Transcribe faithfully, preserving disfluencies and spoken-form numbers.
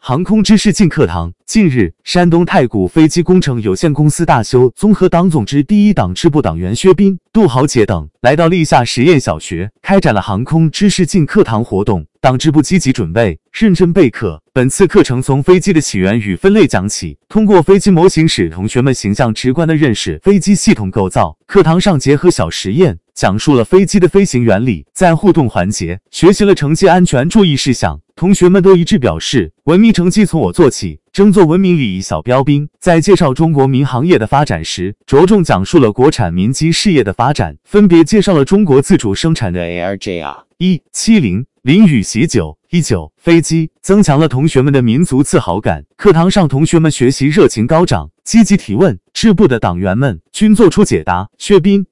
航空知识进课堂。近日，山东太谷飞机工程有限公司大修综合党总支第一党支部党员薛斌、杜豪杰等来到历下实验小学，开展了航空知识进课堂活动。党支部积极准备，认真备课。本次课程从飞机的起源与分类讲起，通过飞机模型使同学们形象直观地认识飞机系统构造。课堂上结合小实验，讲述了飞机的飞行原理，在互动环节学习了乘机安全注意事项。同学们都一致表示，文明成绩从我做起，争做文明礼仪小标兵。在介绍中国民航业的发展时，着重讲述了国产民机事业的发展，分别介绍了中国自主生产的 A R J R 一七零、林雨喜九一九飞机，增强了同学们的民族自豪感。课堂上，同学们学习热情高涨，积极提问，支部的党员们均做出解答。薛斌、